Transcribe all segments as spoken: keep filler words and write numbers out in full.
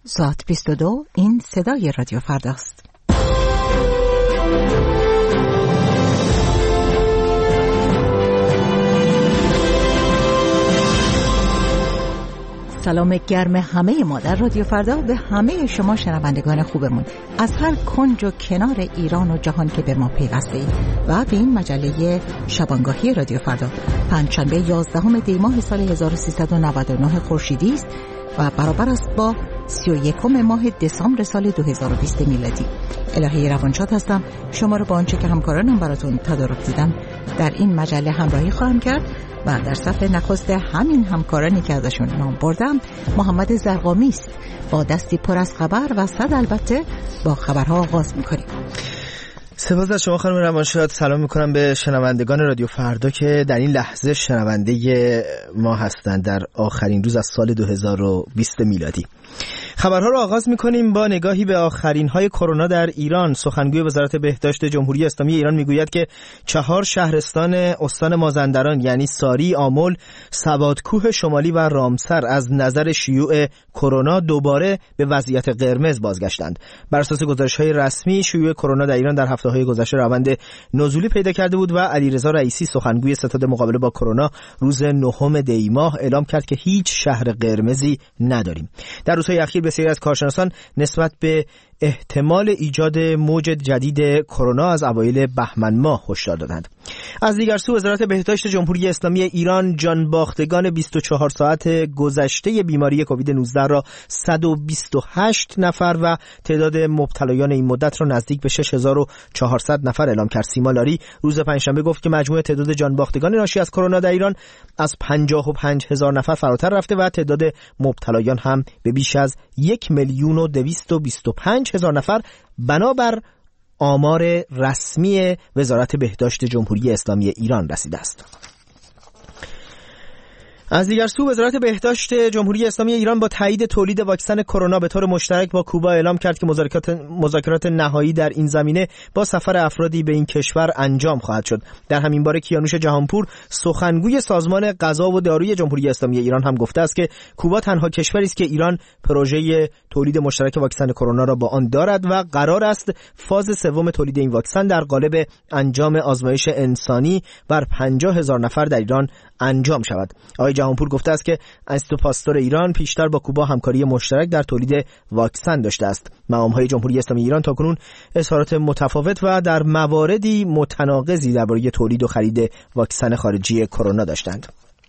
ساعت بیست و دو. این صدای رادیو فرداست. سلام گرم همه ما در رادیو فردا به همه شما شنوندگان خوبمون از هر کنج و کنار ایران و جهان که به ما پیوسته اید و به این مجله شبانگاهی رادیو فردا پنجشنبه یازدهم دی ماه سال هزار و سیصد و نود و نه خورشیدی است و برابر است با سی و یکم ماه دسامبر سال دو هزار و بیست میلادی. الهی روانشاد هستم. شما رو با آنچه که همکارانم براتون تدارک دیدم در این مجله همراهی خواهم کرد و در صفحه نخست همین همکارانی که ازشون نام بردم محمد زرقامی است. با دستی پر از خبر و صد البته با خبرها آغاز میکنیم. سپاس از شما خانم روانشاد. سلام میکنم به شنوندگان رادیو فردا که در این لحظه شنونده ما هستند در آخرین روز از سال دو هزار و بیست میلادی. خبرها را آغاز می‌کنیم با نگاهی به آخرین های کرونا در ایران. سخنگوی وزارت بهداشت جمهوری اسلامی ایران میگوید که چهار شهرستان استان مازندران یعنی ساری، آمل، سوادکوه شمالی و رامسر از نظر شیوع کرونا دوباره به وضعیت قرمز بازگشتند. بر اساس گزارش‌های رسمی شیوع کرونا در ایران در هفته‌های گذشته روند نزولی پیدا کرده بود و علیرضا رئیسی سخنگوی ستاد مقابله با کرونا روز نهم دی ماه اعلام کرد که هیچ شهر قرمزی نداریم. در روزهای اخیر بسیاری از کارشناسان نسبت به احتمال ایجاد موج جدید کرونا از اوایل بهمن ماه هشدار دادند. از دیگر سو وزارت بهداشت جمهوری اسلامی ایران جانباختگان بیست و چهار ساعت گذشته بیماری کووید نوزده را صد و بیست و هشت نفر و تعداد مبتلایان این مدت را نزدیک به شش هزار و چهارصد نفر اعلام کرد. سیما لاری روز پنجشنبه گفت که مجموع تعداد جانباختگان ناشی از کرونا در ایران از پنجاه و پنج هزار نفر فراتر رفته و تعداد مبتلایان هم به بیش از یک میلیون و دویست و بیست و پنج هزار نفر بنابر آمار رسمی وزارت بهداشت جمهوری اسلامی ایران رسیده است. از دیگر سو وزارت بهداشت جمهوری اسلامی ایران با تایید تولید واکسن کرونا به طور مشترک با کوبا اعلام کرد که مذاکرات مذاکرات نهایی در این زمینه با سفر افرادی به این کشور انجام خواهد شد. در همین باره کیانوش جهانپور سخنگوی سازمان غذا و داروی جمهوری اسلامی ایران هم گفته است که کوبا تنها کشوری است که ایران پروژه تولید مشترک واکسن کرونا را با آن دارد و قرار است فاز سوم تولید این واکسن در قالب انجام آزمایش انسانی بر پنجاه هزار نفر در ایران انجام شود. آقای جهانپور گفته است که انستیتو پاستور ایران پیشتر با کوبا همکاری مشترک در تولید واکسن داشته است. مقام‌های جمهوری اسلامی ایران تاکنون اظهارات متفاوت و در مواردی متناقضی درباره تولید و خرید واکسن خارجی کرونا داشتند.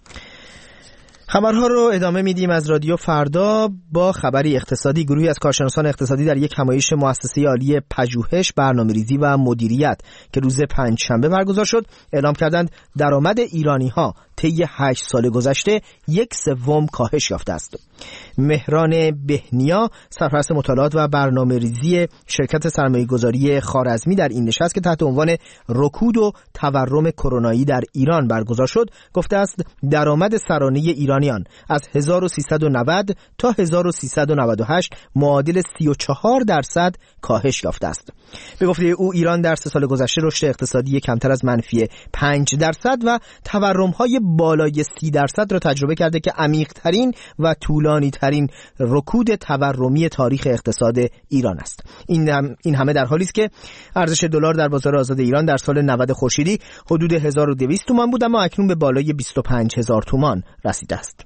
خبرها رو ادامه میدیم از رادیو فردا با خبری اقتصادی. گروهی از کارشناسان اقتصادی در یک همایش مؤسسه عالی پژوهش، برنامه‌ریزی و مدیریت که روز پنجشنبه برگزار شد اعلام کردند درآمد ایرانی‌ها طی هشت سال گذشته یک سوم کاهش یافته است. مهران بهنیا سرپرست مطالعات و برنامه‌ریزی شرکت سرمایه‌گذاری خوارزمی در این نشست که تحت عنوان رکود و تورم کرونایی در ایران برگزار شد گفته است درآمد سرانه ایرانیان از هزار و سیصد و نود تا هزار و سیصد و نود و هشت معادل سی و چهار درصد کاهش یافته است. به گفته او ایران در سه سال گذشته رشد اقتصادی کمتر از منفی پنج درصد و تورم‌های بالای سی درصد را تجربه کرده که عمیق‌ترین و طولانی‌ترین رکود تورمی تاریخ اقتصاد ایران است. این هم این همه در حالی است که ارزش دلار در بازار آزاد ایران در سال نود خورشیدی حدود هزار و دویست تومان بود اما اکنون به بالای بیست و پنج هزار تومان رسیده است.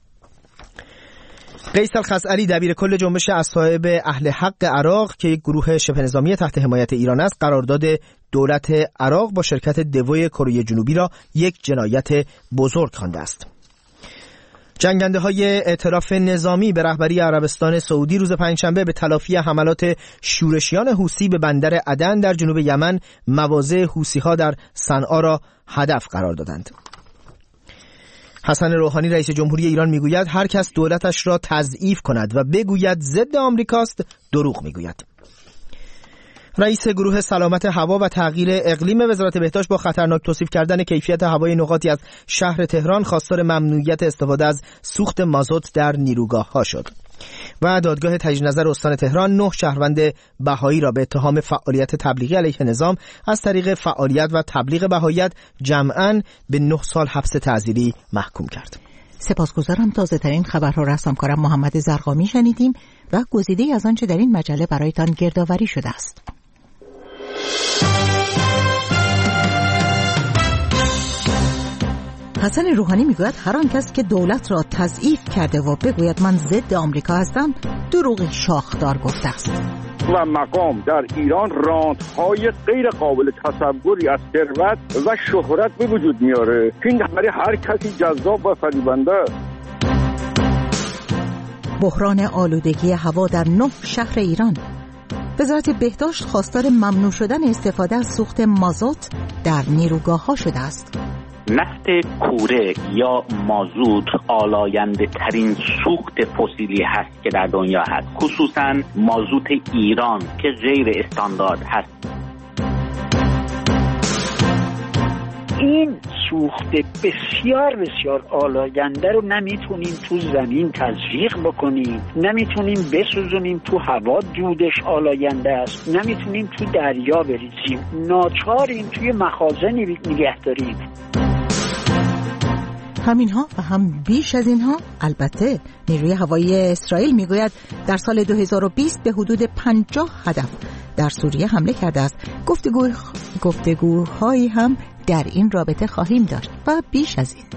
قیس الخزعلی دبیر کل جنبش اصحاب اهل حق عراق که یک گروه شبه نظامی تحت حمایت ایران است قرارداد دولت عراق با شرکت دوی کره جنوبی را یک جنایت بزرگ خوانده است. جنگنده های ائتلاف نظامی به رهبری عربستان سعودی روز پنجشنبه به تلافی حملات شورشیان حوثی به بندر عدن در جنوب یمن مواضع حوثی‌ها در صنعا را هدف قرار دادند. حسن روحانی رئیس جمهوری ایران میگوید هر کس دولتش را تضعیف کند و بگوید ضد آمریکاست دروغ میگوید. رئیس گروه سلامت هوا و تغییر اقلیم وزارت بهداشت با خطرناک توصیف کردن کیفیت هوای نقاطی از شهر تهران خواستار ممنوعیت استفاده از سوخت مازوت در نیروگاه‌ها شد. و دادگاه تجدید نظر استان تهران نه شهروند بهایی را به اتهام فعالیت تبلیغی علیه نظام از طریق فعالیت و تبلیغ بهاییت جمعاً به نه سال حبس تعزیری محکوم کرد. سپاسگزارم. تازه ترین خبرها را از همکارم محمد زرقامی شنیدیم. و گزیده‌ای از آنچه در این مجله برایتان گردآوری شده است. حسن روحانی میگوید هر آن کس که دولت را تضعیف کرده و بگوید من ضد آمریکا هستم دروغی شاخدار گفته است. و مقام در ایران رانت‌های غیر قابل تصوری از ثروت و شهرت به وجود میاره. این برای هر کسی جذاب و فریبنده است. بحران آلودگی هوا در نه شهر ایران. وزارت بهداشت خواستار ممنوع شدن استفاده از سوخت مازوت در نیروگاه‌ها شده است. نفت کوره یا مازوت آلاینده ترین سوخت فسیلی هست که در دنیا هست، خصوصا مازوت ایران که غیر استاندارد هست. این سوخت بسیار بسیار آلاینده رو نمیتونیم تو زمین تزریق بکنیم، نمیتونیم بسوزونیم تو هوا، دودش آلاینده است، نمیتونیم تو دریا بریزیم، ناچاریم توی مخازنی نگه داریم. همینها و هم بیش از اینها. البته نیروی هوایی اسرائیل میگوید در سال دو هزار و بیست به حدود پنجاه هدف در سوریه حمله کرده است. گفتگو گفتگوهایی هم در این رابطه خواهیم داشت و بیش از این.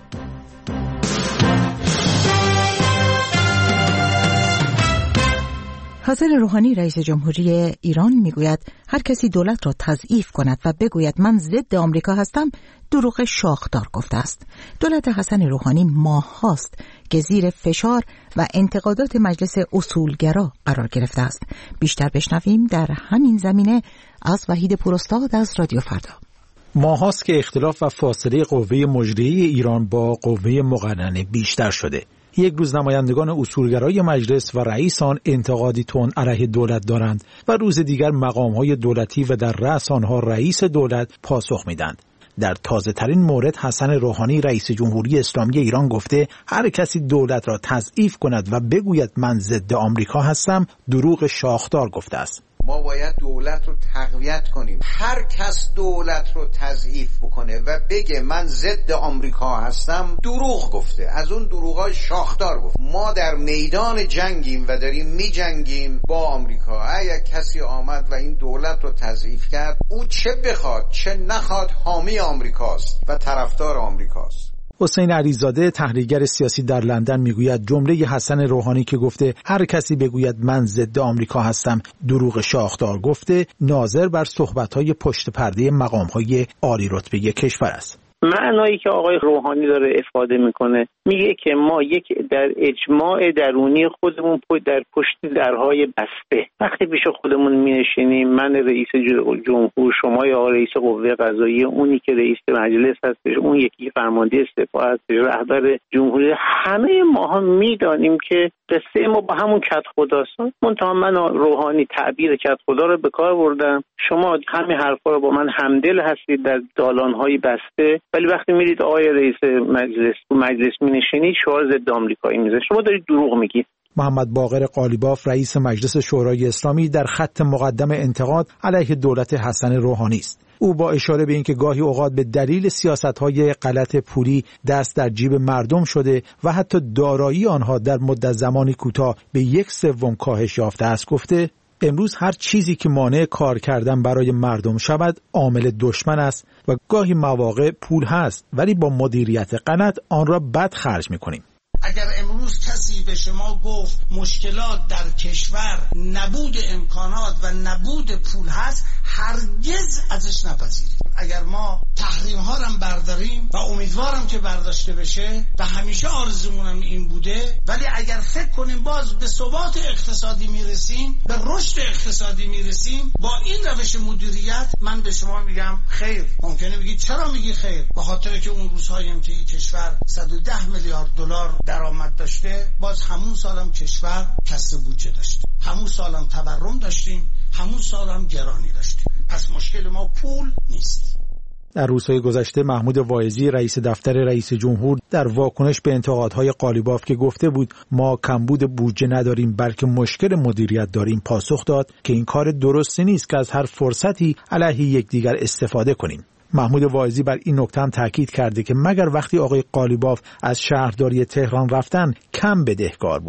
حسن روحانی رئیس جمهوری ایران میگوید هر کسی دولت را تضعیف کند و بگوید من ضد آمریکا هستم دروغ شاخدار گفته است. دولت حسن روحانی ماه هاست که زیر فشار و انتقادات مجلس اصولگرا قرار گرفته است. بیشتر بشنویم در همین زمینه از وحید پوراستاد از رادیو فردا. ماه هاست که اختلاف و فاصله قوه مجریه ایران با قوه مقننه بیشتر شده. یک روز نمایندگان اصولگرای مجلس و رئیس آن انتقادی تند علیه دولت دارند و روز دیگر مقام‌های دولتی و در رأس آنها رئیس دولت پاسخ میدند. در تازه ترین مورد حسن روحانی رئیس جمهوری اسلامی ایران گفته هر کسی دولت را تضعیف کند و بگوید من ضد آمریکا هستم دروغ شاخدار گفته است. ما باید دولت رو تقویت کنیم. هر کس دولت رو تضعیف بکنه و بگه من ضد آمریکا هستم دروغ گفته، از اون دروغای شاخدار گفت. ما در میدان جنگیم و داریم می جنگیم با آمریکا. اگر کسی آمد و این دولت رو تضعیف کرد او چه بخواد چه نخواد حامی آمریکاست و طرفدار آمریکاست. حسین علیزاده تحلیلگر سیاسی در لندن میگوید جمله حسن روحانی که گفته هر کسی بگوید من ضد آمریکا هستم دروغ شاخدار گفته ناظر بر صحبت‌های پشت پرده مقام‌های عالی رتبه کشور است. معنایی که آقای روحانی داره افاده میکنه میگه که ما یک در اجماع درونی خودمون در پشت درهای بسته وقتی پیش خودمون مینشینیم، من رئیس جمهور، شما یا رئیس قوه قضاییه، اونی که رئیس مجلس هستش، اون یکی فرمانده سپاه هستش، رهبر جمهوری، همه ماها میدانیم که قصه ما با همون کت خداست. منتها من روحانی تعبیر کت خدا رو به کار بردم. شما همین حرفا رو با من همدل هستید در دالان‌های بسته، ولی وقتی میرید آقای رئیس مجلس تو مجلس مینشینید شعار ضد آمریکایی میذارید. شما دارید دروغ میگید. محمد باقر قالیباف رئیس مجلس شورای اسلامی در خط مقدم انتقاد علیه دولت حسن روحانی است. او با اشاره به اینکه گاهی اوقات به دلیل سیاست‌های غلط پولی دست در جیب مردم شده و حتی دارایی آنها در مدت زمانی کوتاه به یک سوم کاهش یافته است گفته امروز هر چیزی که مانع کار کردن برای مردم شود عامل دشمن است و گاهی مواقع پول هست ولی با مدیریت غلط آن را بد خرج می‌کنیم. اگر امروز کسی به شما گفت مشکلات در کشور نبود امکانات و نبود پول هست هرگز ازش نپذیرید. اگر ما تحریم ها رو برداریم و امیدوارم که برداشته بشه و همیشه آرزومونم این بوده، ولی اگر فکر کنیم باز به ثبات اقتصادی میرسیم، به رشد اقتصادی میرسیم با این روش مدیریت، من به شما میگم خیر. ممکنه بگید چرا میگی خیر؟ به خاطر که اون روزهایی که این کشور صد و ده میلیارد دلار درآمد داشته، باز همون سالم کشور کسر بودجه داشت، همون سالم تورم داشتیم، همون سالم گرانی داشتیم. پس مشکل ما پول نیست. در روزهای گذشته محمود واعظی رئیس دفتر رئیس جمهور در واکنش به انتقادهای قالیباف که گفته بود ما کمبود بودجه نداریم بلکه مشکل مدیریت داریم پاسخ داد که این کار درستی نیست که از هر فرصتی علیه یکدیگر استفاده کنیم. محمود واعظی بر این نکته هم تاکید کرده که مگر وقتی آقای قالیباف از شهرداری تهران رفتن کم بدهکار بود.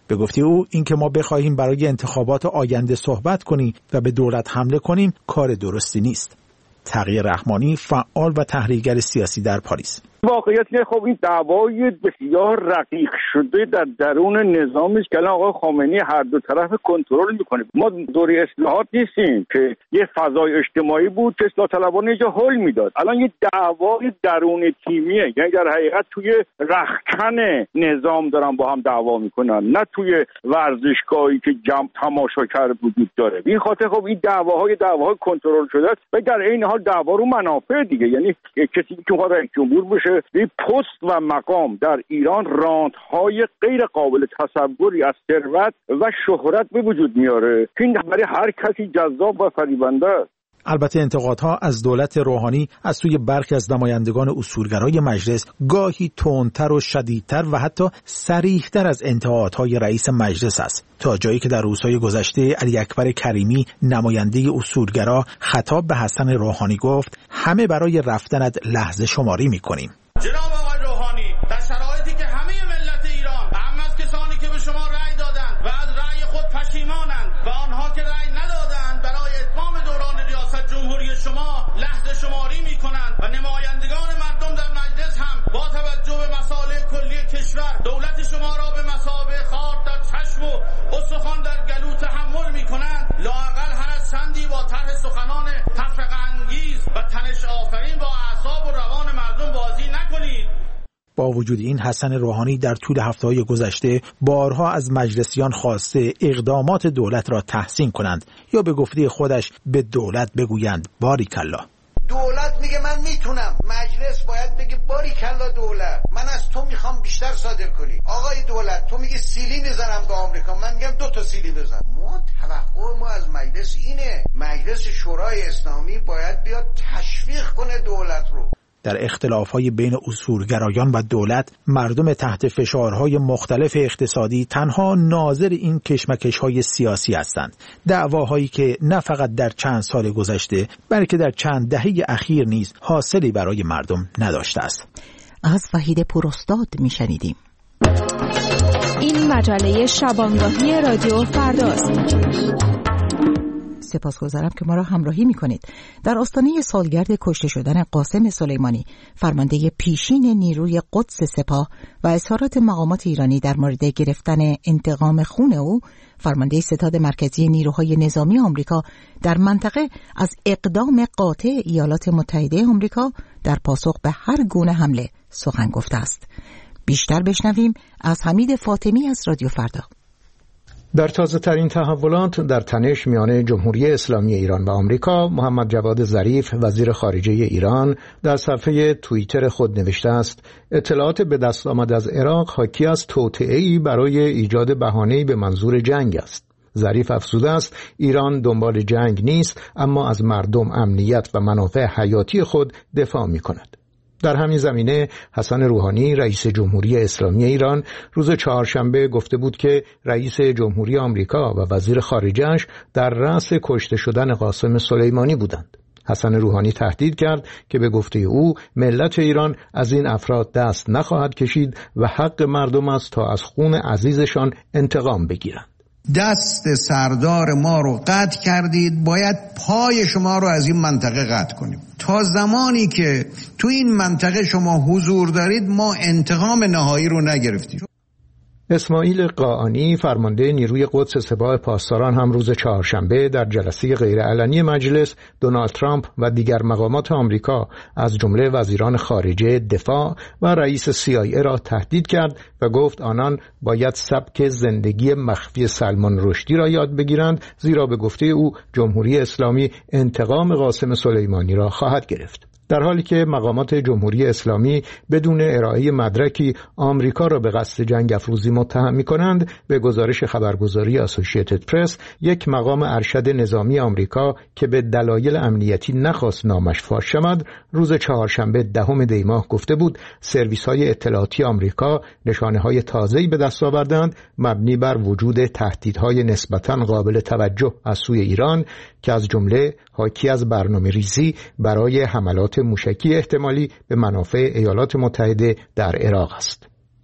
به گفته او اینکه ما بخواهیم برای انتخابات آینده صحبت کنیم و به دولت حمله کنیم کار درستی نیست. تقی رحمانی، فعال و تحلیلگر سیاسی در پاریس: واقعیت اینه خب این دعوای بسیار رقیق شده در درون نظامی است که الان آقای خامنه‌ای هر دو طرف کنترل میکنه. ما دوره اصلاحات نیستیم که یه فضای اجتماعی بود که اصلاح طلبان اینجا هول میداد. الان یه دعوای درون تیمیه، یعنی در حقیقت توی رختکن نظام دارن با هم دعوا میکنن، نه توی ورزشگاهی که جمع تماشاگر وجود داره. این خاطر خب این دعواهای دعواهای کنترل شده است و در این حال دعوا رو منافع دیگه، یعنی کسی که میخواد رئیس جمهور بشه این پست و مقام در ایران رانت‌های غیر قابل تصوری از ثروت و شهرت به وجود میاره که این برای هر کسی جذاب و فریبنده است. البته انتقادها از دولت روحانی از سوی برخی از نمایندگان اصولگرای مجلس گاهی تندتر و شدیدتر و حتی صریح‌تر از انتقادهای رئیس مجلس است، تا جایی که در روزهای گذشته علی اکبر کریمی نماینده اصولگرا خطاب به حسن روحانی گفت همه برای رفتنت لحظه شماری می‌کنیم. جناب آقای روحانی، در شرایطی که همه ملت ایران و هم از کسانی که به شما رأی دادند و از رأی خود پشیمانند و آنها که رأی ندادند برای اتمام دوران ریاست جمهوری شما لحظه شماری می‌کنند و نمایندگان مردم در مجلس هم با توجه به مصالح کلی کشور دولت شما را به مثابه خار در چشم و استخوان در گلو تحمل می‌کنند. لااقل هر از چندی با طرح سخنان تفرقه انگیز و تنش آفرین با اعصاب و روان مردم بازی نکنید. با وجود این حسن روحانی در طول هفته‌های گذشته بارها از مجلسیان خواسته اقدامات دولت را تحسین کنند یا به گفته خودش به دولت بگویند باریکالله. دولت میگه من میتونم، مجلس باید بگه باریکالله دولت، من از تو میخوام بیشتر صادر کنی. آقای دولت تو میگی سیلی میزنم به آمریکا، من میگم دو تا سیلی بزن. ما توقع ما از مجلس اینه، مجلس شورای اسلامی باید بیاد تشویق کنه دولت رو. در اختلاف‌های بین اصولگرایان و دولت، مردم تحت فشارهای مختلف اقتصادی تنها ناظر این کشمکش‌های سیاسی هستند. دعواهایی که نه فقط در چند سال گذشته، بلکه در چند دهه اخیر نیز حاصلی برای مردم نداشته است. از وحید پوراستاد میشنیدیم. این مجله شبانگاهی رادیو فرداست. سپاسگزارم که ما را همراهی می‌کنید. در آستانه سالگرد کشته شدن قاسم سلیمانی، فرمانده پیشین نیروی قدس سپاه، و اظهارات مقامات ایرانی در مورد گرفتن انتقام خون او، فرمانده ستاد مرکزی نیروهای نظامی آمریکا در منطقه از اقدام قاطع ایالات متحده آمریکا در پاسخ به هر گونه حمله سخن گفته است. بیشتر بشنویم از حمید فاطمی از رادیو فردا. در تازه ترین تحولات در تنش میان جمهوری اسلامی ایران و آمریکا، محمد جواد ظریف وزیر خارجه ایران در صفحه توییتر خود نوشته است: اطلاعات به دست آمد از عراق حاکی از توطئه‌ای برای ایجاد بهانه‌ای به منظور جنگ است. ظریف افزوده است ایران دنبال جنگ نیست، اما از مردم، امنیت و منافع حیاتی خود دفاع می‌کند. در همین زمینه حسن روحانی رئیس جمهوری اسلامی ایران روز چهارشنبه گفته بود که رئیس جمهوری آمریکا و وزیر خارجه‌اش در رأس کشته شدن قاسم سلیمانی بودند. حسن روحانی تهدید کرد که به گفته او ملت ایران از این افراد دست نخواهد کشید و حق مردم است تا از خون عزیزشان انتقام بگیرند. دست سردار ما رو قطع کردید، باید پای شما رو از این منطقه قطع کنیم. تا زمانی که تو این منطقه شما حضور دارید ما انتقام نهایی رو نگرفتیم. اسماعیل قاآنی فرمانده نیروی قدس سپاه پاسداران هم روز چهارشنبه در جلسه غیرعلنی مجلس دونالد ترامپ و دیگر مقامات آمریکا از جمله وزیران خارجه، دفاع و رئیس سی آی ای را تهدید کرد و گفت آنان باید سبک زندگی مخفی سلمان رشدی را یاد بگیرند، زیرا به گفته او جمهوری اسلامی انتقام قاسم سلیمانی را خواهد گرفت. در حالی که مقامات جمهوری اسلامی بدون ارائه مدرکی آمریکا را به قصد جنگ افروزی متهم می‌کنند، به گزارش خبرگزاری اسوسییتد پرس یک مقام ارشد نظامی آمریکا که به دلایل امنیتی نخواست نامش فاش شود، روز چهارشنبه دهم دی ماه گفته بود سرویس‌های اطلاعاتی آمریکا نشانه‌های تازه‌ای به دست آوردند مبنی بر وجود تهدیدهای نسبتاً قابل توجه از سوی ایران که از جمله حاکی از برنامه‌ریزی برای حملات موشکی احتمالی به منافع ایالات متحده در عراق است.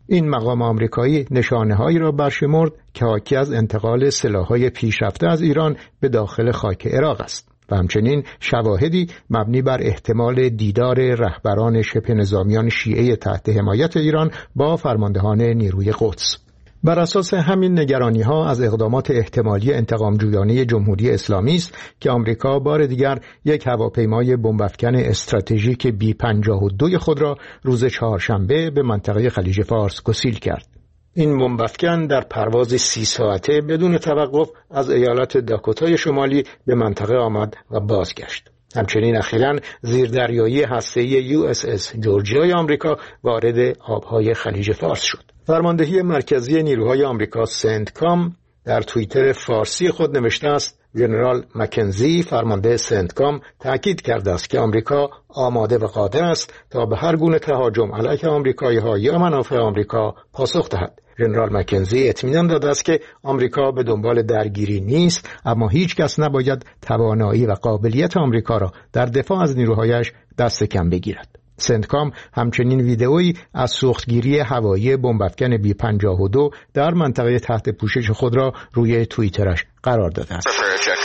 این مقام آمریکایی نشانه‌هایی را برشمرد که حاکی از انتقال سلاح‌های پیشرفته از ایران به داخل خاک عراق است و همچنین شواهدی مبنی بر احتمال دیدار رهبران شبه نظامیان شیعه تحت حمایت ایران با فرماندهان نیروی قدس. بر اساس همین نگرانی‌ها از اقدامات احتمالی انتقام‌جویانه جمهوری اسلامی است که آمریکا بار دیگر یک هواپیمای بمب‌افکن استراتژیک بی پنجاه و دو خود را روز چهارشنبه به منطقه خلیج فارس گسیل کرد. این بمب‌افکن در پرواز سی ساعته بدون توقف از ایالت داکوتای شمالی به منطقه آمد و بازگشت. همچنین اخیراً زیردریایی هسته‌ای یو اس اس جورجیای آمریکا وارد آبهای خلیج فارس شد. فرماندهی مرکزی نیروهای آمریکا سنتکام در توییتر فارسی خود نوشته است: ژنرال مکنزی فرمانده سنتکام تأکید کرده است که آمریکا آماده و قادر است تا به هر گونه تهاجم علیه آمریکایی‌ها یا منافع آمریکا پاسخ دهد. ژنرال مکنزی اطمینان داده است که آمریکا به دنبال درگیری نیست، اما هیچ کس نباید توانایی و قابلیت آمریکا را در دفاع از نیروهایش دست کم بگیرد. سنتکام همچنین ویدئویی از سوختگیری هوایی بمب‌افکن بی پنجاه و دو در منطقه تحت پوشش خود را روی توییترش قرار داده است.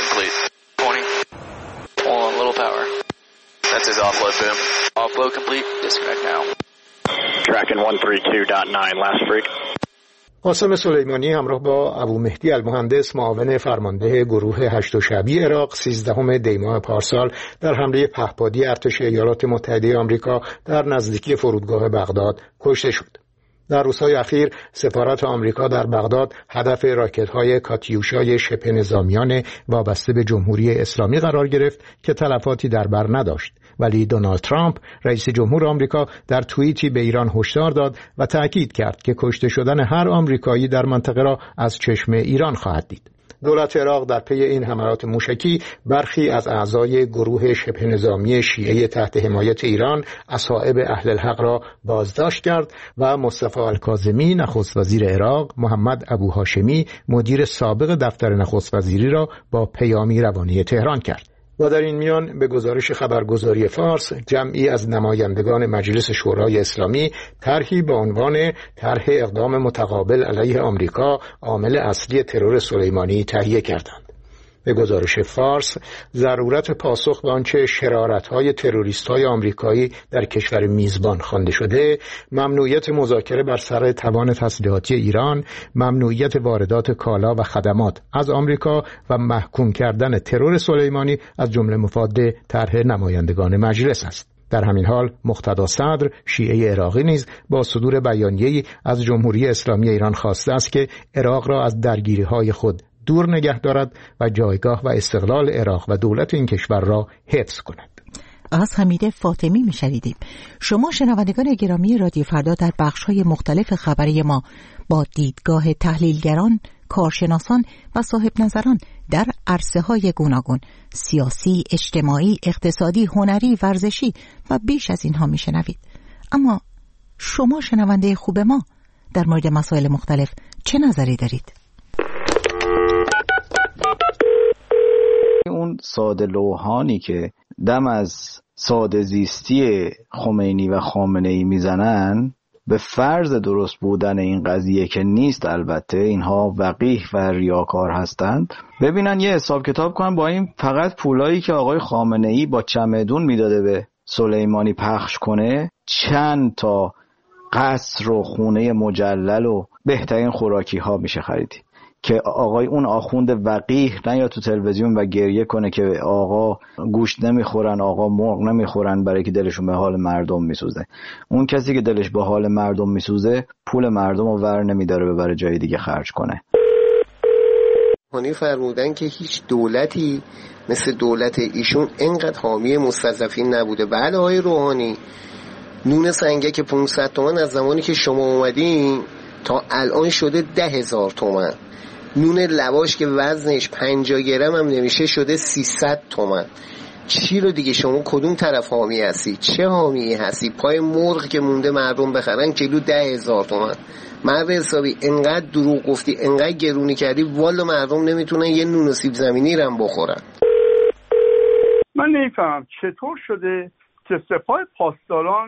قاسم سلیمانی همراه با ابو مهدی المهندس معاون فرمانده گروه هشت شعبی عراق سیزدهم دی ماه پارسال در حمله پهپادی ارتش ایالات متحده آمریکا در نزدیکی فرودگاه بغداد کشته شد. در روزهای اخیر سفارت آمریکا در بغداد هدف راکت‌های کاتیوشای شبه نظامیان وابسته به جمهوری اسلامی قرار گرفت که تلفاتی در بر نداشت، ولی دونالد ترامپ رئیس جمهور آمریکا در توییتی به ایران هشدار داد و تأکید کرد که کشته شدن هر آمریکایی در منطقه را از چشم ایران خواهد دید. دولت عراق در پی این حملات موشکی برخی از اعضای گروه شبه نظامی شیعه تحت حمایت ایران اصحاب اهل الحق را بازداشت کرد و مصطفی الکاظمی نخست وزیر عراق، محمد ابو هاشمی مدیر سابق دفتر نخست وزیری را با پیامی روانه تهران کرد. و در این میان به گزارش خبرگزاری فارس جمعی از نمایندگان مجلس شورای اسلامی طرحی با عنوان طرح اقدام متقابل علیه آمریکا عامل اصلی ترور سلیمانی تهیه کردند. به گزارش فارس ضرورت پاسخ به آنچه شرارت‌های تروریست‌های آمریکایی در کشور میزبان خوانده شده، ممنوعیت مذاکره بر سر توان تسلیحاتی ایران، ممنوعیت واردات کالا و خدمات از آمریکا و محکوم کردن ترور سلیمانی از جمله مفاد طرح نمایندگان مجلس است. در همین حال مقتدا صدر شیعه عراقی نیز با صدور بیانیه‌ای از جمهوری اسلامی ایران خواسته است که عراق را از درگیری‌های خود دور نگه دارد و جایگاه و استقلال عراق و دولت این کشور را حفظ کند. از حمید فاطمی می‌شنیدیم. شما شنوندگان گرامی رادیو فردا در بخش‌های مختلف خبری ما با دیدگاه تحلیلگران، کارشناسان و صاحب نظران در عرصه‌های گوناگون سیاسی، اجتماعی، اقتصادی، هنری، ورزشی و بیش از اینها می‌شنوید. اما شما شنونده خوب ما در مورد مسائل مختلف چه نظری دارید؟ اون ساده لوحانی که دم از ساده زیستی خمینی و خامنه‌ای میزنن به فرض درست بودن این قضیه که نیست، البته اینها وقیح و ریاکار هستند، ببینن یه حساب کتاب کنن با این فقط پولایی که آقای خامنه‌ای با چمدون میداده به سلیمانی پخش کنه چند تا قصر و خونه مجلل و بهترین خوراکی ها میشه خریدی که آقای اون آخوند وقیح نه یا تو تلویزیون و گریه کنه که آقا گوشت نمیخورن، آقا مرغ نمیخورن برای که دلشون به حال مردم میسوزه. اون کسی که دلش به حال مردم میسوزه پول مردم رو ور نمیداره ببره جای دیگه خرج کنه. هانی فرمودن که هیچ دولتی مثل دولت ایشون اینقدر حامی مستضعفین نبوده. بله آقای روحانی، نون سنگک پانصد تومان از زمانی که شما اومدین تا الان شده ده هزار تومان. نون لواش که وزنش پنجاه گرم هم نمیشه شده سیصد تومان. چی رو دیگه شما کدوم طرف حامی هستی؟ چه حامی هستی؟ پای مرغ که مونده مردم بخرن کیلو ده هزار تومان. مرد حسابی انقدر دروغ گفتی، انقدر گرونی کردی، والا مردم نمیتونن یه نون و سیب زمینی رو هم بخورن. من نمیفهمم چطور شده که سپاه پاسداران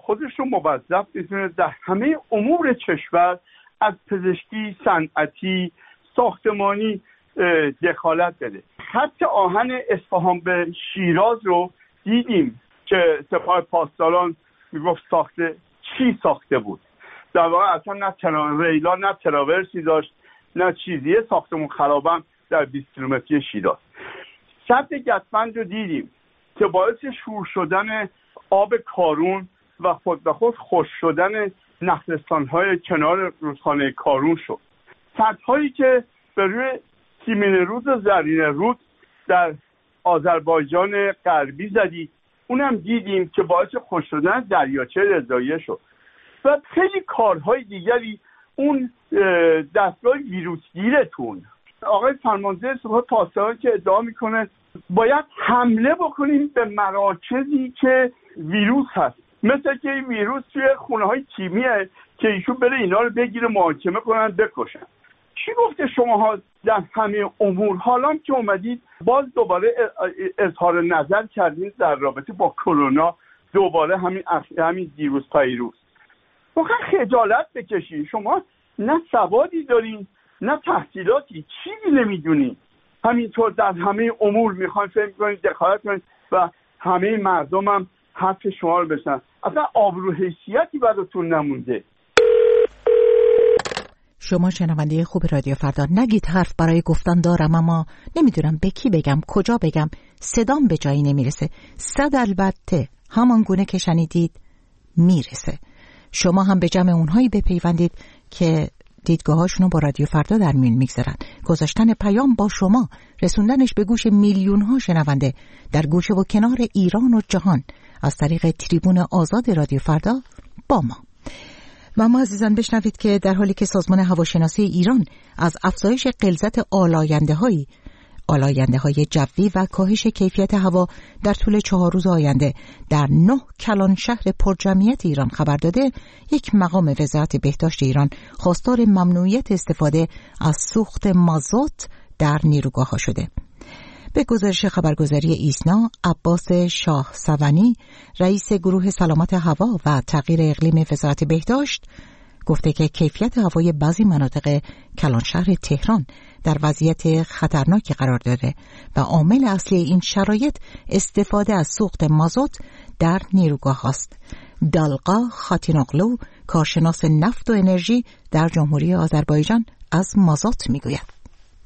خودش رو موظف می‌دونه در همه امور کشور از پزشکی، صنعتی، ساختمانی دخالت بده. خط آهن اصفهان به شیراز رو دیدیم که سپاه پاسداران میگفت ساخته چی ساخته بود. در واقع اصلا نه ترا... ریلا نه تراورسی داشت نه چیزیه. ساختمون خرابم در بیست کیلومتری شیراز. سد گتبند رو دیدیم که باعث شور شدن آب کارون و خود به خود خشک شدن نخلستان‌های کنار رودخانه کارون شد. سدهایی که به روی سیمین رود و زرین رود در آذربایجان غربی زدید، اونم دیدیم که باعث خشک شدن دریاچه رضاییه شد و خیلی کارهای دیگری. اون دستگاه ویروسگیرتون آقای فرمانده سپاه پاسداران که ادعا میکنه باید حمله بکنیم به مراکزی که ویروس هست، مثل که این ویروس توی خونه های کیمیه که ایشون بره اینا رو بگیره محاکمه کنن بکشن. چی گفته شماها در همه امور؟ حالا که اومدید باز دوباره اظهار نظر کردید در رابطه با کرونا، دوباره همین همین دیروز پیروز. واقعا خجالت بکشید. شما نه سوادی دارین نه تحصیلاتی، چیزی نمیدونین، همینطور در همه امور میخواین فهم کنید، دخالت کنید و همه مردم هم حرف شما رو بشنن. اصلا آبرو حیثیتی براتون نمونده. شما شنونده خوب رادیو فردا، نگید حرف برای گفتن دارم اما نمیدونم به کی بگم، کجا بگم، صدام به جایی نمیرسه. صد البته همان گونه که شنیدید میرسه. شما هم به جمع اونهایی بپیوندید که دیدگاهاشونو با رادیو فردا در میون میگذارن. گذاشتن پیام با شما، رسوندنش به گوش میلیون ها شنونده در گوشه و کنار ایران و جهان از طریق تریبون آزاد رادیو فردا با ما. و ما عزیزان بشنوید که در حالی که سازمان هواشناسی ایران از افزایش غلظت آلاینده هایی آلاینده های جوی و کاهش کیفیت هوا در طول چهار روز آینده در نه کلان شهر پرجمعیت ایران خبر داده، یک مقام وزارت بهداشت ایران خواستار ممنوعیت استفاده از سوخت مازوت در نیروگاه ها شده. به گزارش خبرگزاری ایسنا، عباس شاه سوانی، رئیس گروه سلامت هوا و تغییر اقلیم وزارت بهداشت، گفته که کیفیت هوای بعضی مناطق کلانشهر تهران در وضعیت خطرناکی قرار داده و عامل اصلی این شرایط استفاده از سوخت مازوت در نیروگاه است. دالقا خاتینوغلو، کارشناس نفت و انرژی در جمهوری آذربایجان، از مازوت میگوید: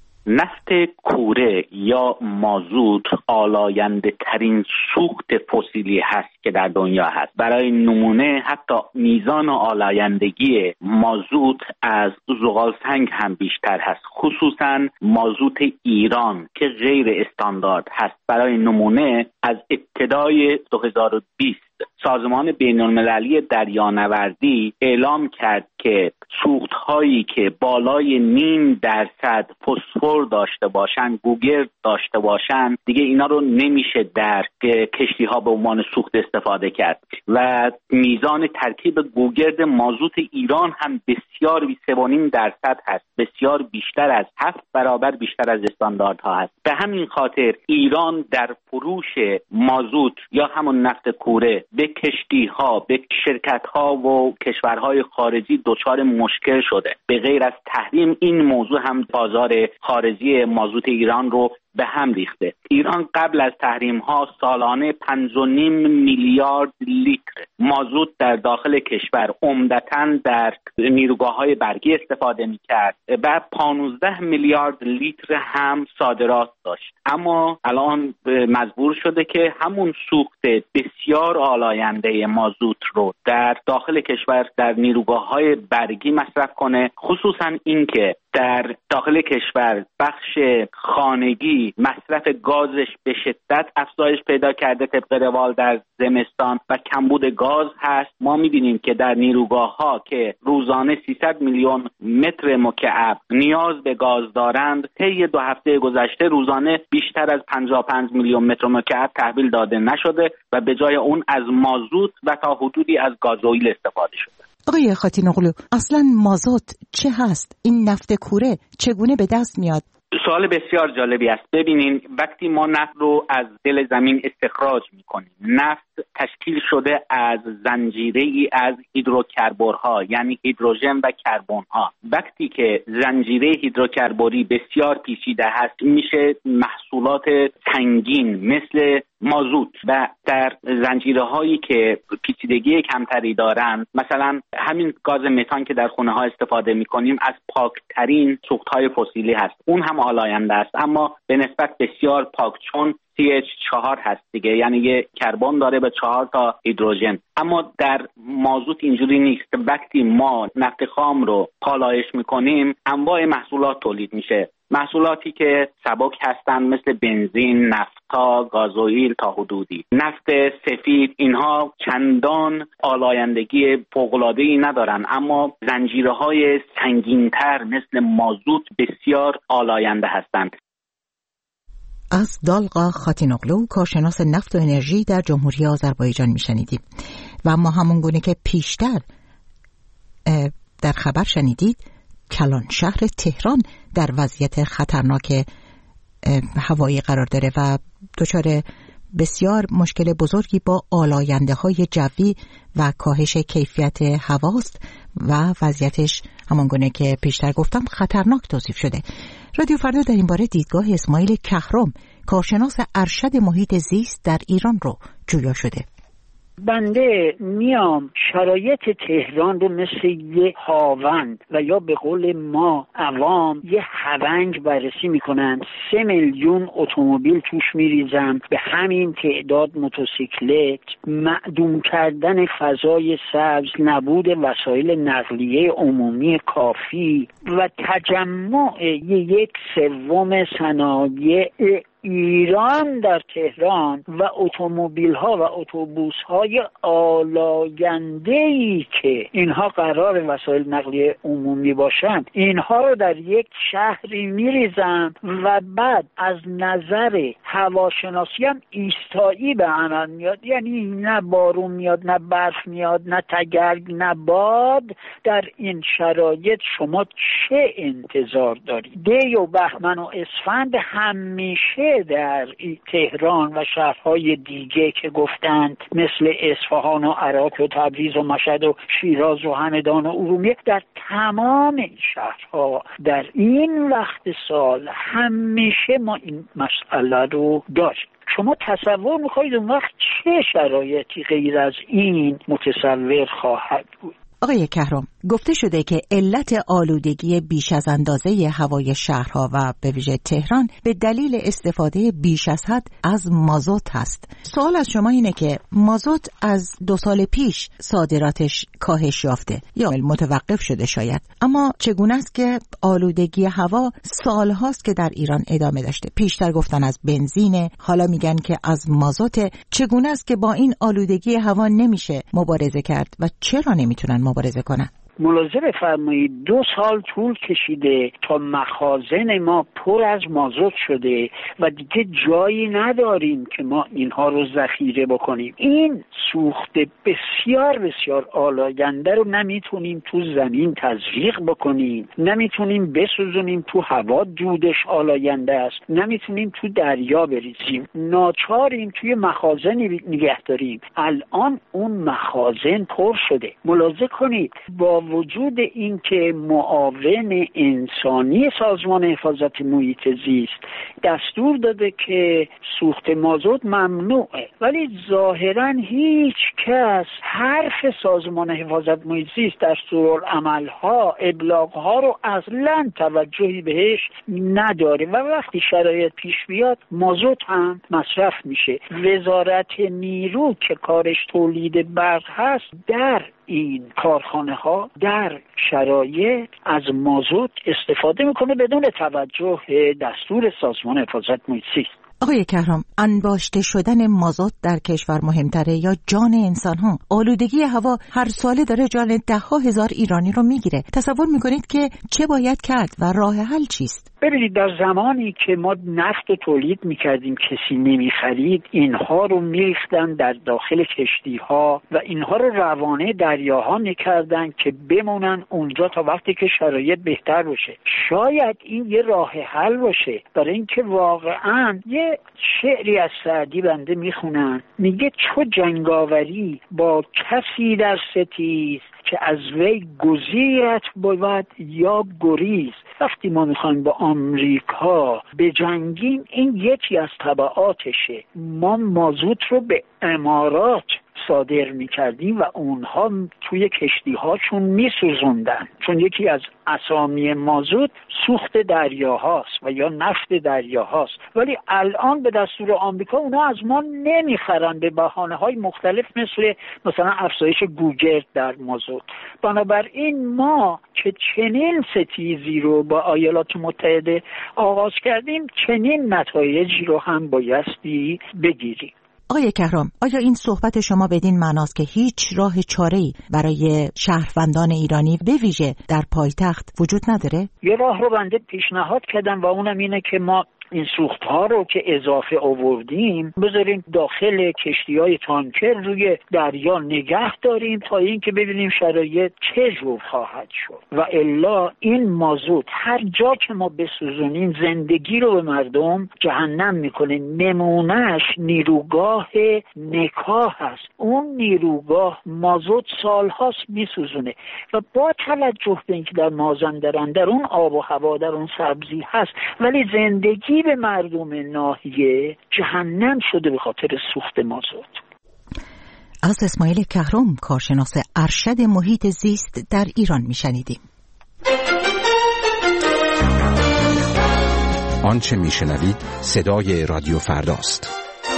نفت کوره یا مازوت آلاینده ترین سوخت فسیلی هست که در دنیا هست. برای نمونه حتی میزان آلایندگی مازوت از زغال سنگ هم بیشتر هست، خصوصا مازوت ایران که غیر استاندارد هست. برای نمونه از ابتدای دو هزار و بیست سازمان بین‌المللی دریانوردی اعلام کرد که سوخت‌هایی که بالای نیم درصد فسفر داشته باشن، گوگرد داشته باشن، دیگه اینا رو نمیشه در کشتی‌ها به عنوان سوخت استفاده کرد و میزان ترکیب گوگرد مازوت ایران هم بسیار سه و نیم درصد هست، بسیار بیشتر از هفت برابر بیشتر از استانداردها هست. به همین خاطر ایران در فروش مازوت یا همون نفت کوره به کشتی‌ها، به شرکت‌ها و کشورهای خارجی دچار مشکل شده. به غیر از تحریم این موضوع هم بازار خارجی مازوت ایران رو به هم ریخته. ایران قبل از تحریم ها سالانه پنج و نیم میلیارد لیتر مازوت در داخل کشور عمدتاً در نیروگاه های برقی استفاده می کرد و پانزده میلیارد لیتر هم صادرات داشت. اما الان مجبور شده که همون سوخت بسیار آلاینده مازوت رو در داخل کشور در نیروگاه های برقی مصرف کنه، خصوصا اینکه در داخل کشور بخش خانگی مصرف گازش به شدت افزایش پیدا کرده طبق روال در زمستان و کمبود گاز هست. ما می‌بینیم که در نیروگاه ها که روزانه سیصد میلیون متر مکعب نیاز به گاز دارند، طی دو هفته گذشته روزانه بیشتر از پنجاه و پنج میلیون متر مکعب تحویل داده نشده و به جای اون از مازوت و تا حدودی از گازوئیل استفاده شده. آقای خاتینوغلو، اصلا مازوت چه هست؟ این نفت کوره چگونه به دست میاد؟ سوال بسیار جالبی است. ببینین وقتی ما نفت رو از دل زمین استخراج میکنیم، نفت تشکیل شده از زنجیره‌ای از هیدروکربن‌ها یعنی هیدروژن و کربن‌ها. وقتی که زنجیره هیدروکربنی بسیار پیچیده هست میشه محصولات سنگین مثل مازوت و در زنجیره هایی که پیچیدگی کمتری دارند، مثلا همین گاز متان که در خونه ها استفاده می کنیم از پاکترین سوخت های فسیلی هست، اون هم آلاینده است اما به نسبت بسیار پاک، چون سی اچ چهار هست دیگه، یعنی یه کربن داره به چهار تا هیدروژن. اما در مازوت اینجوری نیست. وقتی ما نفت خام رو پالایش میکنیم انواع محصولات تولید میشه، محصولاتی که سبک هستن مثل بنزین، نفتا، گازوئیل تا حدودی. نفت سفید اینها چندان آلایندگی فوق‌العاده‌ای ندارن اما زنجیره‌های سنگین‌تر مثل مازوت بسیار آلاینده هستند. از دالقا خاتینوغلو، کارشناس نفت و انرژی در جمهوری آذربایجان میشنیدیم. و اما همون گونه که پیشتر در خبر شنیدید، کلان شهر تهران در وضعیت خطرناک هوایی قرار داره و دچار بسیار مشکل بزرگی با آلاینده های جوی و کاهش کیفیت هواست و وضعیتش همان گونه که پیشتر گفتم خطرناک توصیف شده. رادیو فردا در این باره دیدگاه اسماعیل کهرم، کارشناس ارشد محیط زیست در ایران رو جویا شده. بنده میام شرایط تهران رو مثل یه هاوند و یا به قول ما عوام یه هونج بررسی میکنن. سه میلیون اتومبیل توش میریزن، به همین تعداد موتورسیکلت، معدوم کردن فضای سبز، نبود وسایل نقلیه عمومی کافی و تجمع یک سوم صنایع ایران در تهران و اتومبیل ها و اتوبوس های آلاینده‌ای که اینها قرار وسایل نقلیه عمومی باشند، اینها رو در یک شهری میریزن و بعد از نظر هواشناسی هم ایستایی به عمل میاد. یعنی نه بارون میاد، نه برف میاد، نه تگرگ، نه باد. در این شرایط شما چه انتظار دارید؟ دی و بهمن و اسفند همیشه در تهران و شهرهای دیگه که گفتند مثل اصفهان و عراق و تبریز و مشهد و شیراز و همدان و ارومیه، در تمام این شهرها در این وقت سال همیشه ما این مسئله رو داریم. شما تصور می‌کنید اون وقت چه شرایطی غیر از این متصور خواهد بود؟ آقای کهرم، گفته شده که علت آلودگی بیش از اندازه هوای شهرها و به ویژه تهران به دلیل استفاده بیش از حد از مازوت هست. سوال از شما اینه که مازوت از دو سال پیش صادراتش کاهش یافته یا متوقف شده شاید، اما چگونه است که آلودگی هوا سالهاست که در ایران ادامه داشته؟ پیشتر گفتن از بنزینه، حالا میگن که از مازوت. چگونه است که با این آلودگی هوا نمیشه مبارزه کرد و چرا نمیتونن مبارزه کنن؟ ملاحظه بفرمایید دو سال طول کشیده تا مخازن ما پر از مازوت شده و دیگه جایی نداریم که ما اینها رو ذخیره بکنیم. این سوخت بسیار بسیار آلاینده رو نمیتونیم تو زمین تزریق بکنیم، نمیتونیم بسوزونیم تو هوا، دودش آلاینده است، نمیتونیم تو دریا بریزیم، ناچاریم توی مخازنی نگه داریم. الان اون مخازن پر شده. ملاحظه کنید با وجود اینکه معاون انسانی سازمان حفاظت محیط زیست دستور داده که سوخت مازوت ممنوعه، ولی ظاهرا هیچ کس حرف سازمان حفاظت محیط زیست در دستورالعمل‌ها، ابلاغ‌ها رو اصلاً توجهی بهش نداره و وقتی شرایط پیش بیاد مازوت هم مصرف میشه. وزارت نیرو که کارش تولید برق هست در این کارخانه ها در شرایط از مازوت استفاده میکنه بدون توجه دستور سازمان حفاظت محیط زیست. آقای کهرم، انباشته شدن مازوت در کشور مهمتره یا جان انسان ها؟ آلودگی هوا هر ساله داره جان ده ها هزار ایرانی رو میگیره. تصور میکنید که چه باید کرد و راه حل چیست؟ ببینید در زمانی که ما نفت تولید میکردیم کسی نمیخرید، اینها رو میریختن در داخل کشتی ها و اینها رو روانه دریاها میکردن که بمونن اونجا تا وقتی که شرایط بهتر باشه. شاید این یه راه حل باشه، برای اینکه واقعا یه شعری از سعدی بنده میخونن، میگه چو جنگاوری با کسی در ستیز که از وی گزیرت بود یا گریز. وقتی ما میخوایم با آمریکا بجنگیم این یکی از تبعاتشه. ما مازوت رو به امارات صادر میکردیم و اونها توی کشتی هاشون میسوزوندن، چون یکی از اسامی مازوت سوخت دریاهاست و یا نفت دریاهاست. ولی الان به دستور آمریکا اونا از ما نمیخرن به بهانه های مختلف، مثل مثلا افزایش گوگرد در مازوت. بنابراین ما که چنین ستیزی رو با ایالات متحده آغاز کردیم، چنین نتایجی رو هم بایستی بگیریم. آقای کهرام، آیا این صحبت شما بدین معناست که هیچ راه چاره‌ای برای شهروندان ایرانی به ویژه در پایتخت وجود نداره؟ یه راه رو بنده پیشنهاد کردم و اونم اینه که ما این سوخت ها رو که اضافه آوردیم بذاریم داخل کشتی های تانکر روی دریا نگه داریم تا این که ببینیم شرایط چه جور خواهد شد. و الا این مازوت هر جا که ما بسوزونیم زندگی رو به مردم جهنم میکنه. نمونهش نیروگاه نکاه هست. اون نیروگاه مازوت سالهاست میسوزونه و با توجه به اینکه در مازندران در اون آب و هوا در اون سبزی هست، ولی زندگی به مردم ناحیه جهنم شده به خاطر سوخت مازوت. از اسماعیل کهرم، کارشناس ارشد محیط زیست در ایران میشنیدیم. آنچه میشنوید صدای رادیو فرداست.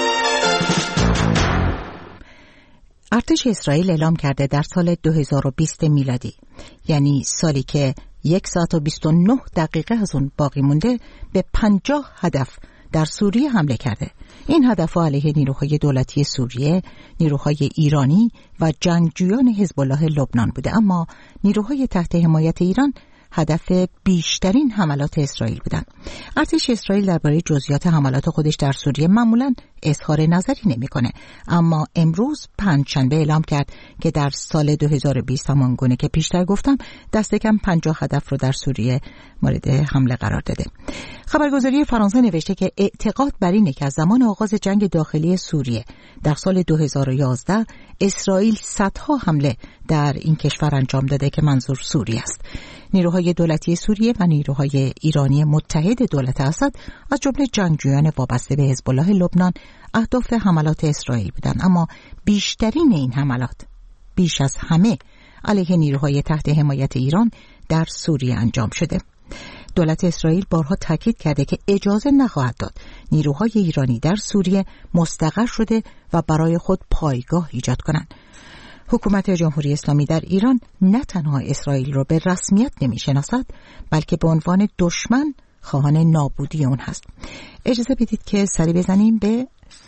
ارتش اسرائیل اعلام کرده در سال دو هزار و بیست میلادی، یعنی سالی که یک ساعت و بیست و نه دقیقه از اون باقی مونده، به پنجاه هدف در سوریه حمله کرده. این هدف‌ها علیه نیروهای دولتی سوریه، نیروهای ایرانی و جنگجویان حزب الله لبنان بوده، اما نیروهای تحت حمایت ایران هدف بیشترین حملات اسرائیل بودند. ارتش اسرائیل درباره جزئیات حملات خودش در سوریه معمولاً اظهار نظری نمی‌کنه، اما امروز پنجشنبه اعلام کرد که در سال دو هزار و بیست همان گونه که پیشتر گفتم دست کم پنجاه هدف رو در سوریه مورد حمله قرار داده. خبرگزاری فرانسه نوشته که اعتقاد بر اینه که از زمان آغاز جنگ داخلی سوریه در سال دو هزار و یازده اسرائیل صدها حمله در این کشور انجام داده که منظور سوریه است. نیروهای دولتی سوریه و نیروهای ایرانی متحد دولت اسد از جمله جنگجویان وابسته به حزب الله لبنان اهداف حملات اسرائیل بودند، اما بیشترین این حملات بیش از همه علیه نیروهای تحت حمایت ایران در سوریه انجام شده. دولت اسرائیل بارها تاکید کرده که اجازه نخواهد داد نیروهای ایرانی در سوریه مستقر شده و برای خود پایگاه ایجاد کنند. حکومت جمهوری اسلامی در ایران نه تنها اسرائیل را به رسمیت نمی‌شناسد، بلکه به عنوان دشمن خواهان نابودی اون هست. اجازه بدید که سری بزنیم به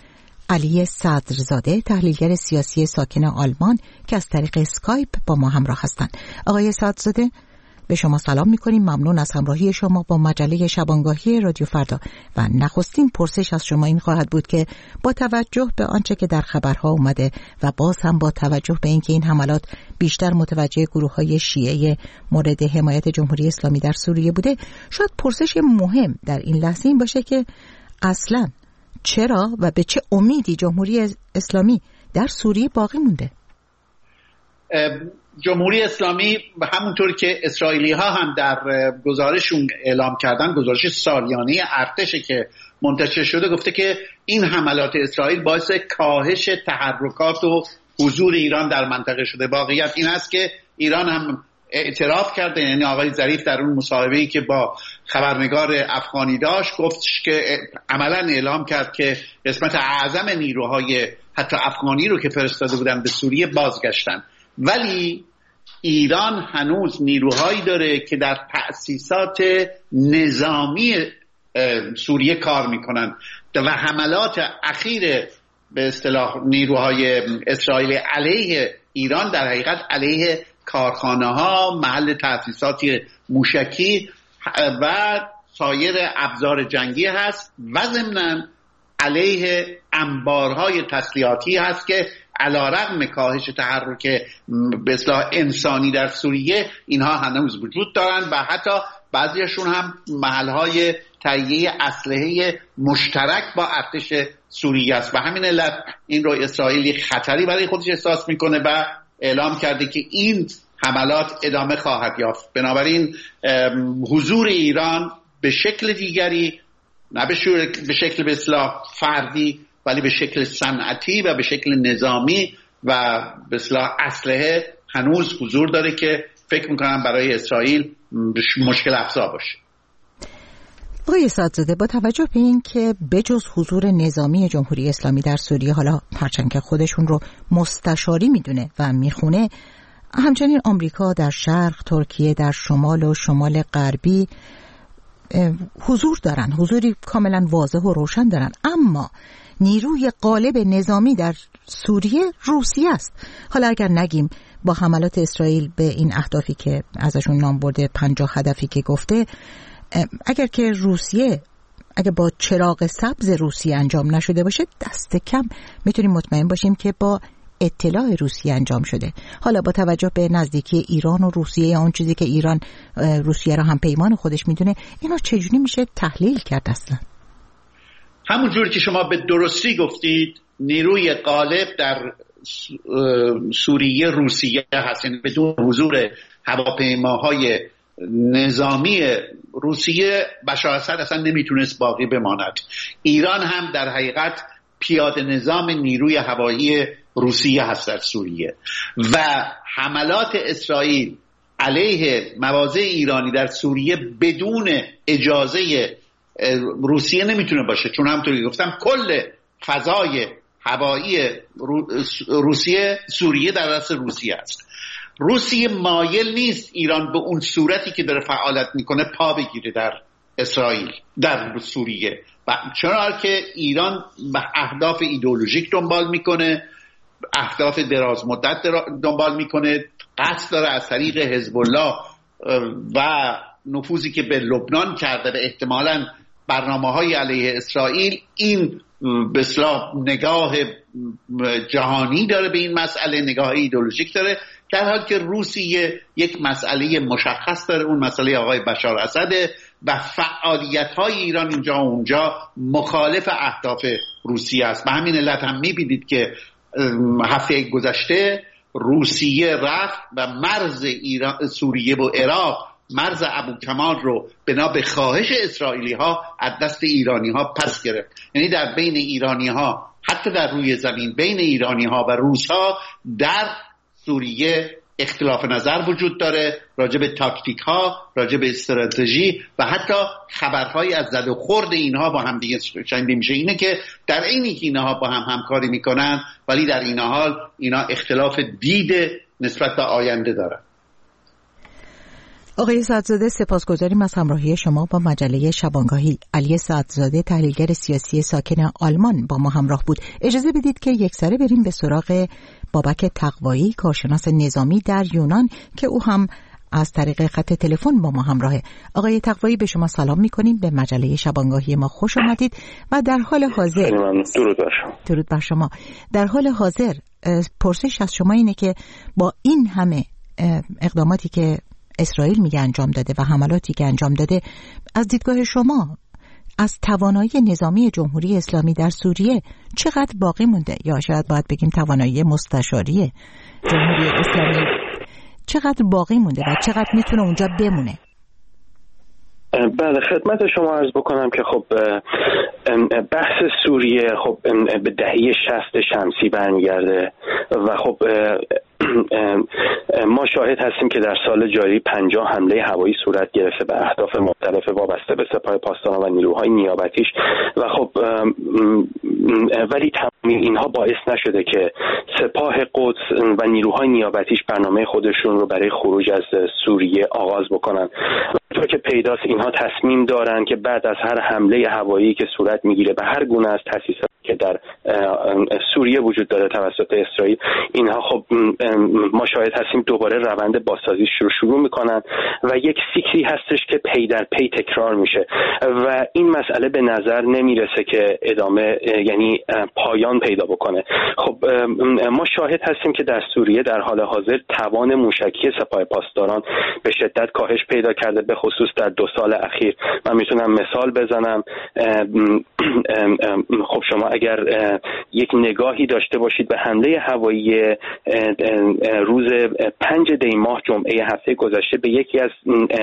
علی صدرزاده، تحلیلگر سیاسی ساکن آلمان که از طریق اسکایپ با ما همراه هستند. آقای صدرزاده، به شما سلام می‌کنیم. ممنون از همراهی شما با مجله شبانگاهی رادیو فردا و نخستین پرسش از شما این خواهد بود که با توجه به آنچه که در خبرها اومده و باز هم با توجه به اینکه این حملات بیشتر متوجه گروه‌های شیعه مورد حمایت جمهوری اسلامی در سوریه بوده، شاید پرسش مهم در این لحظه این باشه که اصلاً چرا و به چه امیدی جمهوری اسلامی در سوریه باقی مونده؟ جمهوری اسلامی همونطور که اسرائیلی ها هم در گزارششون اعلام کردن، گزارش سالیانه ارتش که منتشر شده، گفته که این حملات اسرائیل باعث کاهش تحرکات و حضور ایران در منطقه شده. واقعیت این است که ایران هم اعتراف کرده، یعنی آقای ظریف در اون مصاحبه‌ای که با خبرنگار افغانی داشت گفتش که عملاً اعلام کرد که قسمت اعظم نیروهای حتی افغانی رو که فرستاده بودن به سوریه بازگشتن، ولی ایران هنوز نیروهایی داره که در تأسیسات نظامی سوریه کار میکنن و حملات اخیر به اصطلاح نیروهای اسرائیل علیه ایران در حقیقت علیه کارخانه ها، محل تأسیسات موشکی و سایر ابزار جنگی هست و ضمناً علیه انبارهای تسلیحاتی هست که علیرغم کاهش تحرک به اصطلاح انسانی در سوریه اینها هنوز وجود دارن و حتی بعضیشون هم محلهای تهیه اسلحه مشترک با ارتش سوریه است و همین علت این رو اسرائیل خطری برای خودش احساس میکنه و اعلام کرده که این حملات ادامه خواهد یافت. بنابراین حضور ایران به شکل دیگری، نه به شکل به اصطلاح فردی ولی به شکل صنعتی و به شکل نظامی و به اصطلاح اسلحه هنوز حضور داره که فکر میکنم برای اسرائیل مشکل افزا باشه. آقای سعدزاده، با توجه به این که بجز حضور نظامی جمهوری اسلامی در سوریه، حالا هرچند که خودشون رو مستشاری میدونه و میخونه، همچنین آمریکا در شرق، ترکیه در شمال و شمال غربی حضور دارن، حضوری کاملا واضح و روشن دارن، اما نیروی غالب نظامی در سوریه روسیه است. حالا اگر نگیم با حملات اسرائیل به این اهدافی که ازشون نام برده، پنجاه هدفی که گفته، اگر که روسیه اگر با چراغ سبز روسیه انجام نشده باشه، دست کم میتونیم مطمئن باشیم که با اطلاع روسیه انجام شده. حالا با توجه به نزدیکی ایران و روسیه یا اون چیزی که ایران روسیه را هم پیمان خودش میدونه، اینا چجوری میشه تحلیل کرد اصلا؟ همون جور که شما به درستی گفتید، نیروی غالب در سوریه روسیه هست، یعنی بدون حضور هواپیماهای نظامی روسیه بشار اسد اصلا نمیتونست باقی بماند. ایران هم در حقیقت پیاده نظام نیروی هوایی روسیه هست در سوریه و حملات اسرائیل علیه مواضع ایرانی در سوریه بدون اجازه روسیه نمیتونه باشه، چون همونطوری گفتم کل فضای هوایی روسیه سوریه در دست روسیه است. روسیه مایل نیست ایران به اون صورتی که داره فعالیت میکنه پا بگیره در اسرائیل در سوریه، و چرا که ایران به اهداف ایدئولوژیک دنبال میکنه، اهداف دراز مدت دنبال میکنه، قصد داره از طریق حزب الله و نفوذی که به لبنان کرده و احتمالاً برنامه‌های علیه اسرائیل، این به اصطلاح نگاه جهانی داره به این مسئله، نگاه ایدئولوژیک داره، در حالی که روسیه یک مسئله مشخص داره، اون مسئله آقای بشار اسد و فعالیت‌های ایران اینجا و اونجا مخالف اهداف روسیه است. به همین علت هم می‌بینید که هفته گذشته روسیه رفت و مرز ایران سوریه و عراق، مرز ابوکمال رو بنا به خواهش اسرائیلی ها از دست ایرانی ها پس گرفت. یعنی در بین ایرانی ها، حتی در روی زمین بین ایرانی ها و روس ها در سوریه اختلاف نظر وجود داره راجع به تاکتیک ها، راجع به استراتژی و حتی خبرهای از زد و خورد اینها با هم دیگه شنیده میشه. اینه که در اینی که اینها با هم همکاری میکنن ولی در این حال اینا اختلاف دید نسبت به آینده دارن. آقای سعدزاده، سپاسگزاریم از همراهی شما با مجله شبانگاهی. علی سعدزاده، تحلیلگر سیاسی ساکن آلمان، با ما همراه بود. اجازه بدید که یکسره بریم به سراغ بابک تقوایی، کارشناس نظامی در یونان که او هم از طریق خط تلفن با ما همراهه. آقای تقوایی، به شما سلام می‌کنیم، به مجله شبانگاهی ما خوش آمدید و در حال حاضر درود بر شما. درود بر شما. در حال حاضر پرسش از شما اینه که با این همه اقداماتی که اسرائیل میگه انجام داده و حملاتی که انجام داده، از دیدگاه شما از توانایی نظامی جمهوری اسلامی در سوریه چقدر باقی مونده، یا شاید باید بگیم توانایی مستشاری جمهوری اسلامی چقدر باقی مونده و چقدر میتونه اونجا بمونه؟ بله، خدمت شما عرض بکنم که خب بحث سوریه خب به دهه شصت شمسی برمیگرده و خب ما شاهد هستیم که در سال جاری پنجاه حمله هوایی صورت گرفته به اهداف مختلف وابسته به سپاه پاسداران و نیروهای نیابتیش و خب ولی تمام اینها باعث نشده که سپاه قدس و نیروهای نیابتیش برنامه خودشون رو برای خروج از سوریه آغاز بکنن. همونطور که پیداست اینها تصمیم دارن که بعد از هر حمله هوایی که صورت میگیره به هر گونه از تأسیسات که در سوریه وجود داره توسط اسرائیل، اینها خب ما شاهد هستیم دوباره روند بازسازی رو شروع میکنن و یک سیکلی هستش که پی در پی تکرار میشه و این مسئله به نظر نمیرسه که ادامه یعنی پایان پیدا بکنه. خب ما شاهد هستیم که در سوریه در حال حاضر توان موشکی سپاه پاسداران به شدت کاهش پیدا کرده، به خصوص در دو سال اخیر. من میتونم مثال بزنم. خب شما اگر یک نگاهی داشته باشید به حمله هوایی روز پنج دی ماه جمعه هفته گذشته به یکی از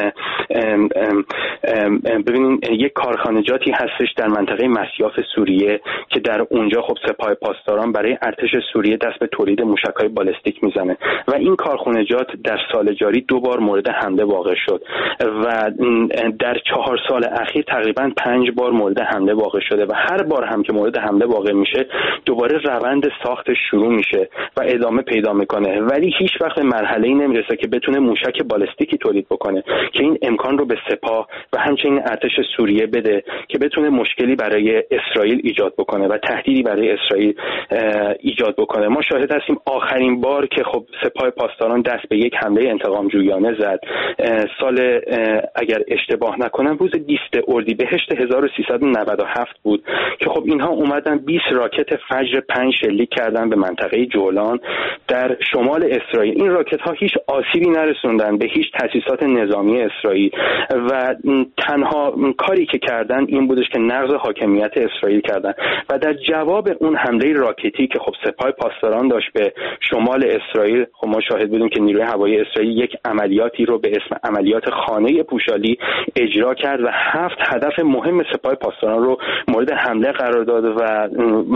ببینید یک کارخانجاتی هستش در منطقه مسیاف سوریه که در اونجا خب سپاه پاسداران برای ارتش سوریه دست به تولید موشک‌های بالستیک میزنه و این کارخانجات در سال جاری دو بار مورد حمله واقع شد و در چهار سال اخیر تقریبا پنج بار مورد حمله واقع شده و هر بار هم که مورد حمله واقع میشه دوباره روند ساختش شروع میشه و ادامه پیدا میکنه، ولی هیچ وقت به مرحله‌ای نمیرسه که بتونه موشک بالستیکی تولید بکنه که این امکان رو به سپاه و همچنین ارتش سوریه بده که بتونه مشکلی برای اسرائیل ایجاد بکنه و تهدیدی برای اسرائیل ایجاد بکنه. ما شاهد هستیم آخرین بار که خب سپاه پاسداران دست به یک حمله انتقام جویانه زد سال اگر اشتباه نکنم روز بیست اردیبهشت هزار و سیصد و نود و هفت بود که خب اینها اومدن بیست راکت فجر پنج شلیک کردن به منطقه جولان در شمال اسرائیل. این راکت ها هیچ آسیبی نرسوندن به هیچ تأسیسات نظامی اسرائیل و تنها کاری که کردن این بودش که نقض حاکمیت اسرائیل کردن و در جواب اون حمله راکتی که خب سپاه پاسداران داشت به شمال اسرائیل، خب ما شاهد بودیم که نیروی هوایی اسرائیل یک عملیاتی رو به اسم عملیات خانه پوشالی اجرا کرد و هفت هدف مهم سپاه پاسداران رو مورد حمله قرار داد و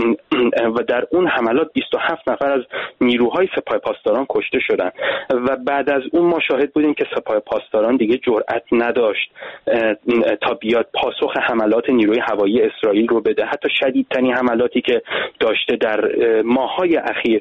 و در اون حملات بیست و هفت نفر از نیروهای سپاه پاسداران کشته شدند و بعد از اون ما شاهد بودیم که سپاه پاسداران دیگه جرأت نداشت تا بیاد پاسخ حملات نیروی هوایی اسرائیل رو بده، حتی شدیدترین حملاتی که داشته در ماه‌های اخیر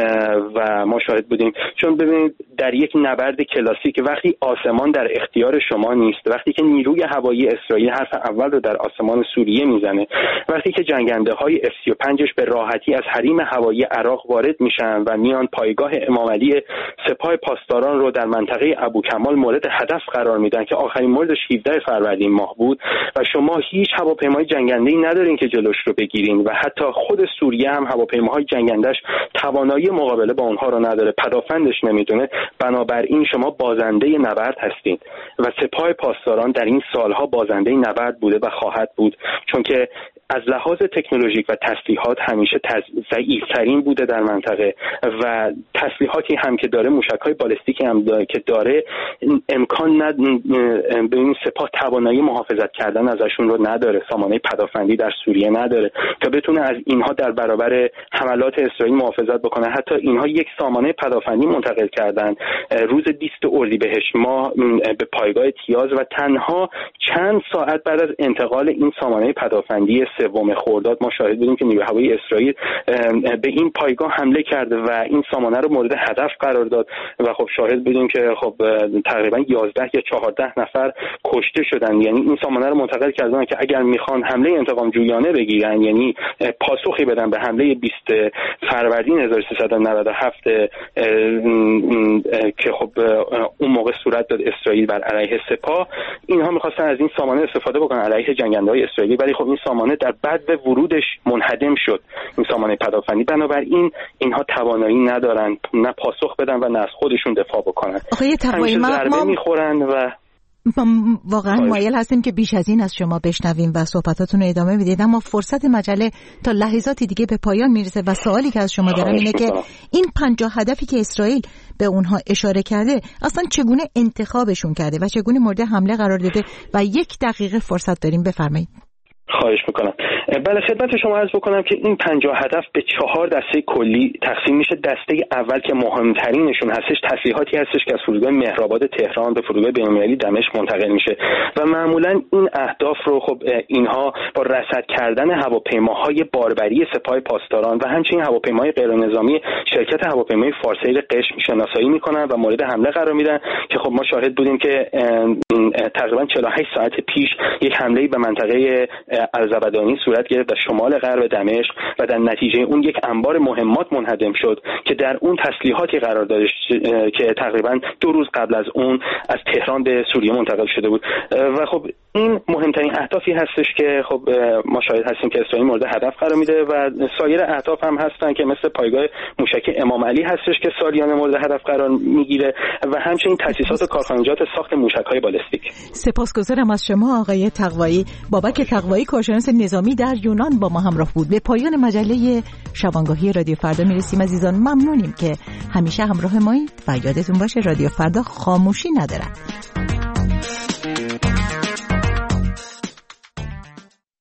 و ما شاهد بودیم. چون ببینید در یک نبرد کلاسیک وقتی آسمان در اختیار شما نیست، وقتی که نیروی هوایی اسرائیل حرف اول رو در آسمان سوریه میزنه، وقتی که جنگنده های اف سی و پنج به راحتی از حریم هوایی عراق وارد میشن و میان پایگاه امام علی سپاه پاسداران رو در منطقه ابوکمال مورد هدف قرار میدن که آخرین موردش هفدهم فروردین ماه بود و شما هیچ هواپیمای جنگنده‌ای ندارین که جلوش رو بگیرین و حتی خود سوریه هم هواپیماهای جنگنده‌اش توانایی مقابله با اونها رو نداره، پدافندش نمیدونه، بنابراین شما بازنده نبرد هستین و سپاه پاسداران در این سالها بازنده نبرد بوده و خواهد بود، چون که از لحاظ تکنولوژیک و تسلیحات همیشه ضعیف‌ترین بوده در منطقه و تسلیحاتی هم که داره، موشک‌های بالستیکی هم داره که داره، امکان ند به این سپاه توانایی محافظت کردن ازشون رو نداره، سامانه پدافندی در سوریه نداره تا بتونه از اینها در برابر حملات اسرائیل محافظت بکنه. حتی اینها یک سامانه پدافندی منتقل کردن روز بیست اردیبهشت ماه به پایگاه تیاز و تنها چند ساعت بعد از انتقال این سامانه پدافندی سوم خرداد ما شاهد بودیم که نیروی هوایی اسرائیل به این پایگاه حمله کرد و این سامانه رو مورد هدف قرار داد و خب شاهد بودیم که خب تقریبا یازده یا چهارده نفر کشته شدن. یعنی این سامانه رو منتقل کردن که اگر میخوان حمله انتقام جویانه بگیرن، یعنی پاسخی بدن به حمله بیست فروردین هزار و سیصد و نود و هفت که خب اون موقع صورت داد اسرائیل بر علیه سپاه، اینها میخواستن از این سامانه استفاده بکنن علیه جنگنده‌های اسرائیلی، ولی خب این سامانه در بعد به ورودش منهدم شد، این سامانه پدافندی. بنابراین اینها توانایی ندارن نه پاسخ بدن و نه از خودشون دفاع بکنن. آخه تقوی ما ضربه میخورن و واقعا مایل هستیم که بیش از این از شما بشنویم و صحبتاتون رو ادامه بدید، اما فرصت مجله تا لحظاتی دیگه به پایان میرسه و سوالی که از شما دارم اینه که این پنجاه هدفی که اسرائیل به اونها اشاره کرده اصلا چگونه انتخابشون کرده و چگونه مورد حمله قرار داده و یک دقیقه فرصت داریم، بفرمایید. خواهش میکنم. بله خدمت شما عرض بکنم که این پنجاه هدف به چهار دسته کلی تقسیم میشه. دسته اول که مهمترینشون هستش تسلیحاتی هستش که از فرودگاه مهرآباد تهران به فرودگاه بین‌المللی دمشق منتقل میشه و معمولا این اهداف رو خب اینها با رصد کردن هواپیماهای باربری سپاه پاسداران و همچنین هواپیماهای غیرنظامی شرکت هواپیمای فارسیل قشم شناسایی میکنن و مورد حمله قرار میدن که خب ما شاهد بودیم که تقریبا چهل و هشت ساعت پیش یک حمله به منطقه الزبدانی صورت گرفت در شمال غرب دمشق و در نتیجه اون یک انبار مهمات منهدم شد که در اون تسلیحاتی قرار داشت که تقریبا دو روز قبل از اون از تهران به سوریه منتقل شده بود و خب این مهمترین اهدافی هستش که خب ما شاهد هستیم که اسرائیل مورد هدف قرار میده و سایر اهداف هم هستن که مثل پایگاه موشکی امام علی هستش که سالیانه مورد هدف قرار میگیره و همچنین تاسیسات کارخانجات ساخت موشک‌های بالستیک. سپاسگزارم از شما آقای تقوایی. بابک تقوایی کارشناس نظامی در یونان با ما همراه بود. به پایان مجله شبانگاهی رادیو فردا میرسیم عزیزان. ممنونیم که همیشه همراه مایید و یادتون باشه رادیو فردا خاموشی نداره.